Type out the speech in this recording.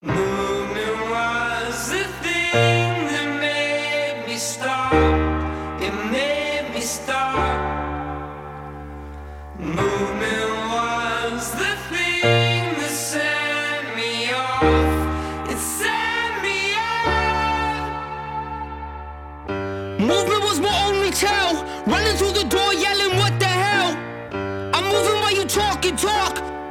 Movement was the thing that made me stop. It made me stop. Movement was the thing that set me off. It set me off. Movement was my only tell. Running through the door yelling, what the hell? I'm moving while you talk and talk.